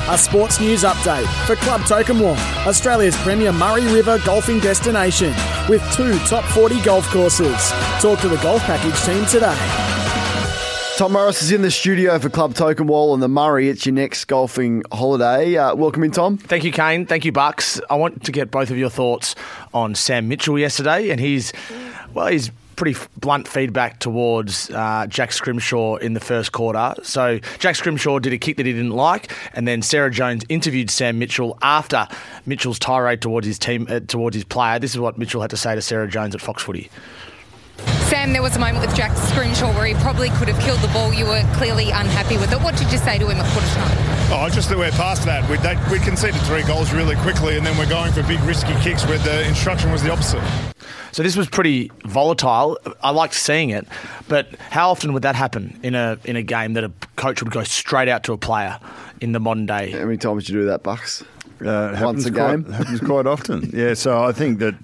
A sports news update for Club Tokemwong, Australia's premier Murray River golfing destination with 2 top 40 golf courses. Talk to the golf package team today. Tom Morris is in the studio for Club Tokemwong on the Murray. It's your next golfing holiday. Welcome in, Tom. Thank you, Kane. Thank you, Bucks. I want to get both of your thoughts on Sam Mitchell yesterday and his pretty blunt feedback towards Jack Scrimshaw in the first quarter. So Jack Scrimshaw did a kick that he didn't like, and then Sarah Jones interviewed Sam Mitchell after Mitchell's tirade towards his team, towards his player. This is what Mitchell had to say to Sarah Jones at Fox Footy. Sam, there was a moment with Jack Scrimshaw where he probably could have killed the ball. You were clearly unhappy with it. What did you say to him at quarter time? Just that we're past that. We conceded 3 goals really quickly, and then we're going for big risky kicks where the instruction was the opposite. So this was pretty volatile. I liked seeing it, but how often would that happen in a game that a coach would go straight out to a player in the modern day? How many times did you do that, Bucks? Once a game. Happens quite often. Yeah, so I think that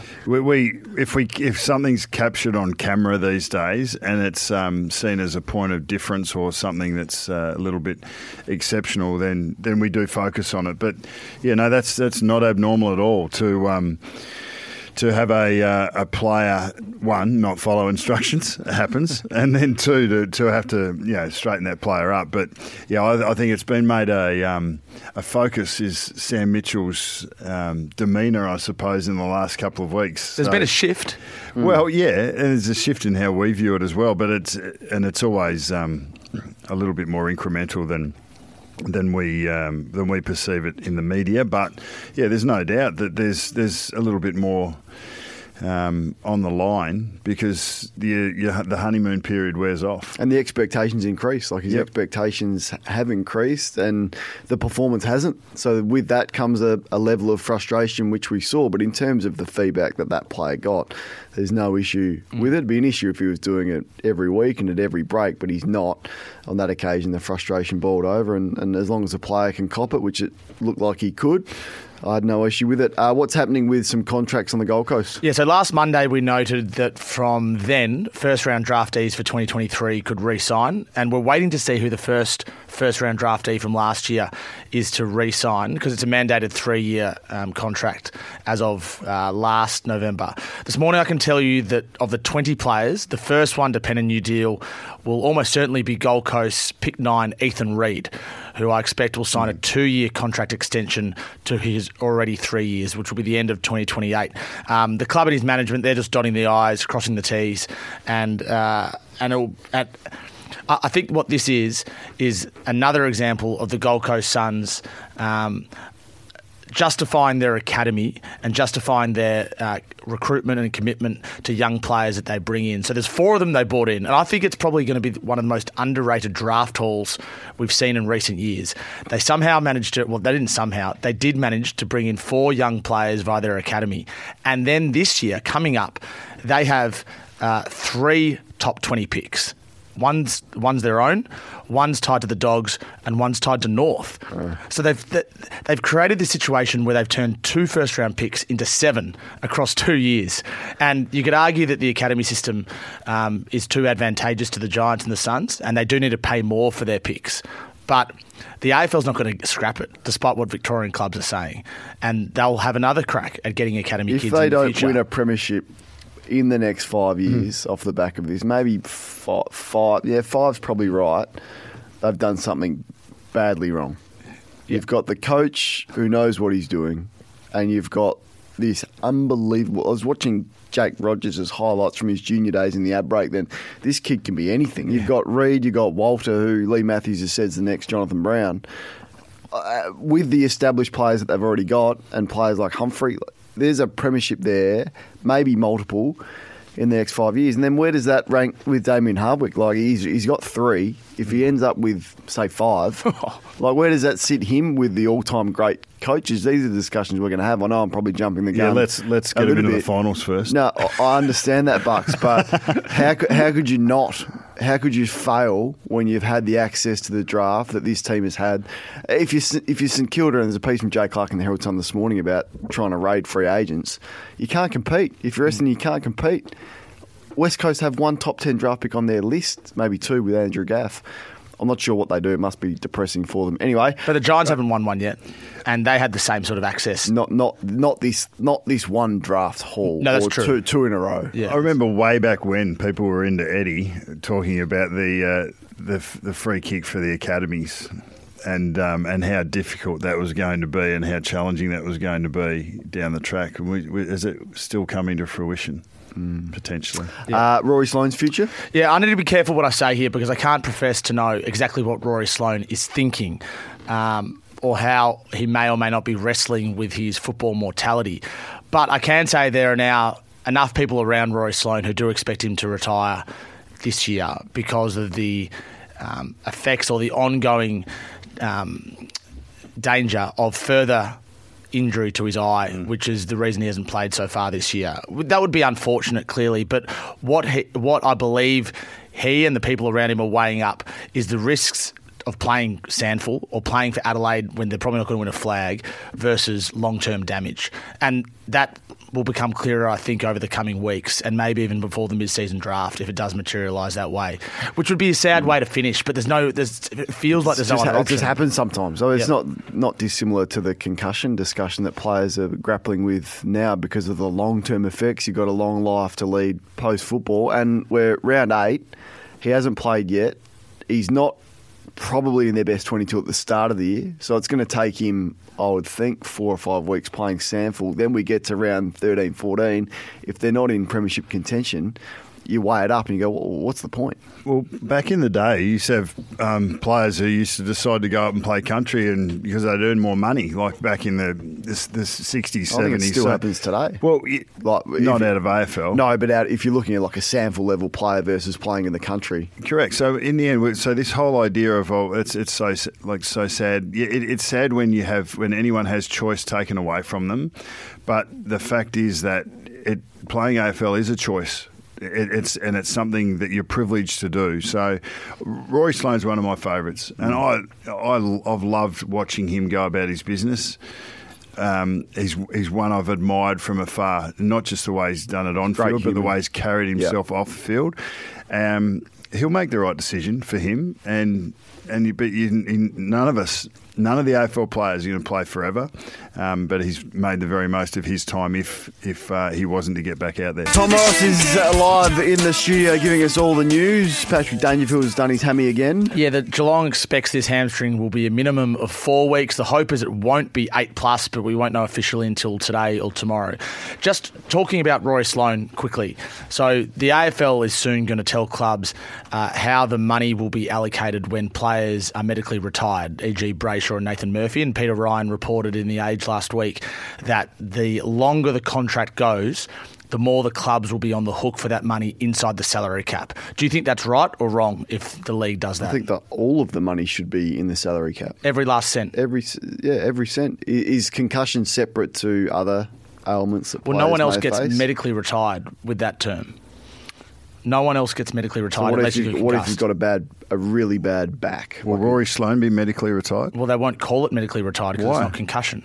if something's captured on camera these days and it's seen as a point of difference or something that's a little bit exceptional, then we do focus on it. But that's not abnormal at all to have a player, one, not follow instructions, it happens, and then two, to have to straighten that player up. But I think it's been made a focus is Sam Mitchell's demeanour, I suppose, in the last couple of weeks. There's been a shift. Well, yeah, and there's a shift in how we view it as well. But it's always a little bit more incremental than we perceive it in the media. But there's no doubt that there's a little bit more on the line because the honeymoon period wears off. And the expectations increase. Like his expectations have increased and the performance hasn't. So with that comes a level of frustration, which we saw. But in terms of the feedback that player got, there's no issue with it. It'd be an issue if he was doing it every week and at every break, but he's not. On that occasion, the frustration boiled over, and as long as the player can cop it, which it looked like he could, I had no issue with it. What's happening with some contracts on the Gold Coast? Yeah, so last Monday we noted that from then, first-round draftees for 2023 could re-sign, and we're waiting to see who the first-round draftee from last year is to re-sign, because it's a mandated 3-year contract as of last November. This morning I can tell you that of the 20 players, the first one to pen a new deal will almost certainly be Gold Coast's pick 9, Ethan Reid, who I expect will sign a 2-year contract extension to his already 3 years, which will be the end of 2028. The club and his management, they're just dotting the I's, crossing the T's, and I think what this is another example of the Gold Coast Suns justifying their academy and justifying their recruitment and commitment to young players that they bring in. So there's 4 of them they brought in, and I think it's probably going to be one of the most underrated draft hauls we've seen in recent years. They somehow managed to, they did manage to bring in 4 young players via their academy. And then this year, coming up, they have 3 top 20 picks. One's their own, one's tied to the Dogs, and one's tied to North. So they've created this situation where they've turned 2 first-round picks into 7 across 2 years. And you could argue that the academy system is too advantageous to the Giants and the Suns, and they do need to pay more for their picks. But the AFL's not going to scrap it, despite what Victorian clubs are saying. And they'll have another crack at getting academy kids in the future. If they don't win a premiership in the next 5 years off the back of this, maybe 5, 5's probably right, they've done something badly wrong. You've got the coach who knows what he's doing, and you've got this unbelievable... I was watching Jake Rogers' highlights from his junior days in the ad break, then this kid can be anything. You've got Reid, you've got Walter, who Lee Matthews has said is the next Jonathan Brown. With the established players that they've already got, and players like Humphrey... There's a premiership there, maybe multiple, in the next 5 years. And then where does that rank with Damien Hardwick? Like, he's got 3. If he ends up with, say, 5, like, where does that sit him with the all-time great coaches? These are the discussions we're going to have. I know I'm probably jumping the gun. Yeah, let's get him into the finals first. No, I understand that, Bucks, but how could you not? How could you fail when you've had the access to the draft that this team has had? If you're St Kilda, and there's a piece from Jay Clark in the Herald Sun this morning about trying to raid free agents, you can't compete. If you're Essendon, you can't compete. West Coast have 1 top 10 draft pick on their list, maybe 2 with Andrew Gaff. I'm not sure what they do. It must be depressing for them. Anyway, But the Giants haven't won one yet, and they had the same sort of access. not this one draft haul. No, that's or true. Two in a row. Yeah. I remember way back when people were into Eddie talking about the free kick for the academies and how difficult that was going to be and how challenging that was going to be down the track. And is it still coming to fruition? Potentially. Rory Sloane's future? Yeah, I need to be careful what I say here because I can't profess to know exactly what Rory Sloane is thinking or how he may or may not be wrestling with his football mortality. But I can say there are now enough people around Rory Sloane who do expect him to retire this year because of the effects or the ongoing danger of further injury to his eye, which is the reason he hasn't played so far this year. That would be unfortunate, clearly, but what I believe he and the people around him are weighing up is the risks of playing Sandful or playing for Adelaide when they're probably not going to win a flag versus long-term damage. And that will become clearer, I think, over the coming weeks and maybe even before the mid-season draft if it does materialise that way, which would be a sad way to finish, but it feels like there's no other option. It just happens sometimes. So it's not dissimilar to the concussion discussion that players are grappling with now because of the long-term effects. You've got a long life to lead post-football, and we're round 8. He hasn't played yet. He's not probably in their best 22 at the start of the year. So it's going to take him, I would think, 4 or 5 weeks playing Sandful. Then we get to round 13, 14. If they're not in premiership contention, you weigh it up and you go, well, what's the point? Well, back in the day, you used to have players who used to decide to go up and play country and because they'd earn more money, like back in the 60s, 70s. I think it still happens today. Well, not out of AFL. No, but if you're looking at like a Sandful level player versus playing in the country. Correct. So in the end, so this whole idea of it's so sad. Yeah, it's sad when anyone has choice taken away from them, but the fact is that playing AFL is a choice. It's something that you're privileged to do. So, Rory Sloane's one of my favourites, and I've loved watching him go about his business. He's one I've admired from afar, not just the way he's done it on field, but the way he's carried himself off the field. He'll make the right decision for him, but none of the AFL players are going to play forever, but he's made the very most of his time if he wasn't to get back out there. Tom Ross is live in the studio giving us all the news. Patrick Dangerfield has done his hammy again. Yeah, the Geelong expects this hamstring will be a minimum of 4 weeks. The hope is it won't be 8+, but we won't know officially until today or tomorrow. Just talking about Rory Sloane quickly. So the AFL is soon going to tell clubs how the money will be allocated when players are medically retired, e.g. Brayshaw and Nathan Murphy, and Peter Ryan reported in The Age last week that the longer the contract goes, the more the clubs will be on the hook for that money inside the salary cap. Do you think that's right or wrong if the league does that? I think that all of the money should be in the salary cap. Every last cent? Every cent. Is concussion separate to other ailments that players no one else may gets face? medically retired with that term. No one else gets medically retired unless you get what if concussed. you've got a really bad back? Will Rory Sloane be medically retired? Well, they won't call it medically retired because it's not concussion.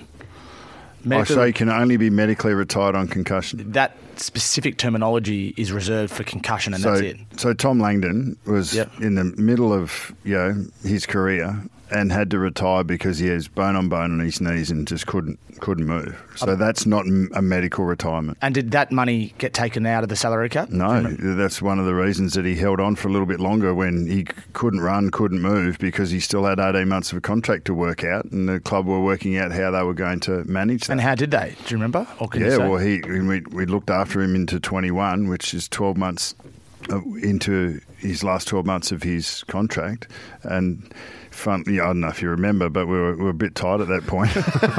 So you can only be medically retired on concussion. That specific terminology is reserved for concussion, and that's it. So Tom Langdon was in the middle of his career and had to retire because he has bone on his knees and just couldn't move. So that's not a medical retirement. And did that money get taken out of the salary cap? No, that's one of the reasons that he held on for a little bit longer when he couldn't run, couldn't move, because he still had 18 months of a contract to work out, and the club were working out how they were going to manage that. And how did they? Do you remember? Or can you say? Well, we looked after him into 21, which is 12 months into his last 12 months of his contract, and I don't know if you remember, but we were a bit tight at that point.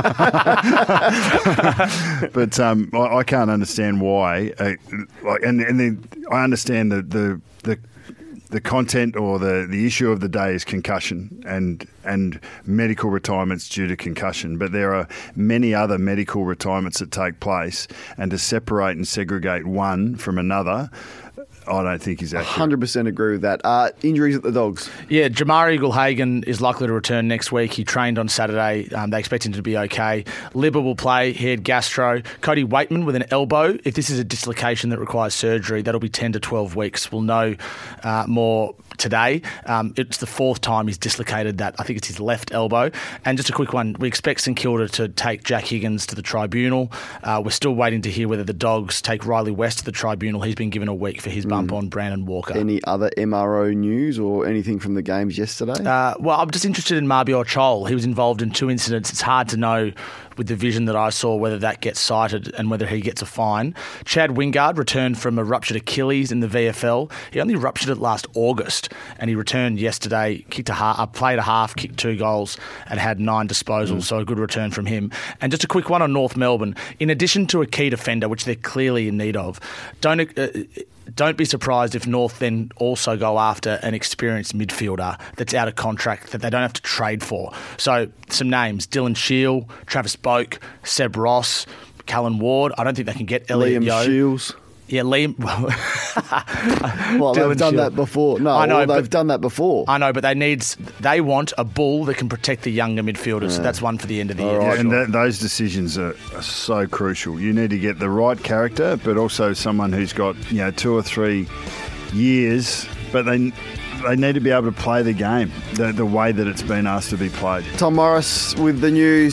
But I can't understand why. I understand the content or the issue of the day is concussion and medical retirements due to concussion. But there are many other medical retirements that take place, and to separate and segregate one from another I don't think is accurate. 100% agree with that. Injuries at the Dogs. Yeah, Jamari Gulhagen is likely to return next week. He trained on Saturday. They expect him to be okay. Libba will play. He had gastro. Cody Waitman with an elbow. If this is a dislocation that requires surgery, that'll be 10 to 12 weeks. We'll know more today. It's the fourth time he's dislocated that. I think it's his left elbow. And just a quick one, we expect St Kilda to take Jack Higgins to the tribunal. We're still waiting to hear whether the Dogs take Riley West to the tribunal. He's been given a week for his bump on Brandon Walker. Any other MRO news or anything from the games yesterday? Well, I'm just interested in Mabior Chol. He was involved in 2 incidents. It's hard to know with the vision that I saw whether that gets cited and whether he gets a fine. Chad Wingard returned from a ruptured Achilles in the VFL. He only ruptured it last August, and he returned yesterday, played a half, kicked 2 goals, and had 9 disposals, so a good return from him. And just a quick one on North Melbourne. In addition to a key defender, which they're clearly in need of, don't be surprised if North then also go after an experienced midfielder that's out of contract that they don't have to trade for. So some names: Dylan Shield, Travis Boak, Seb Ross, Callan Ward. I don't think they can get Elliot Liam Shields. Yeah, Liam. Well, they've done that before. No, I know, they've done that before. I know, but they want a bull that can protect the younger midfielders. So that's one for the end of the year. right. And those decisions are so crucial. You need to get the right character, but also someone who's got 2 or 3 years, but they need to be able to play the game the way that it's been asked to be played. Tom Morris with the news.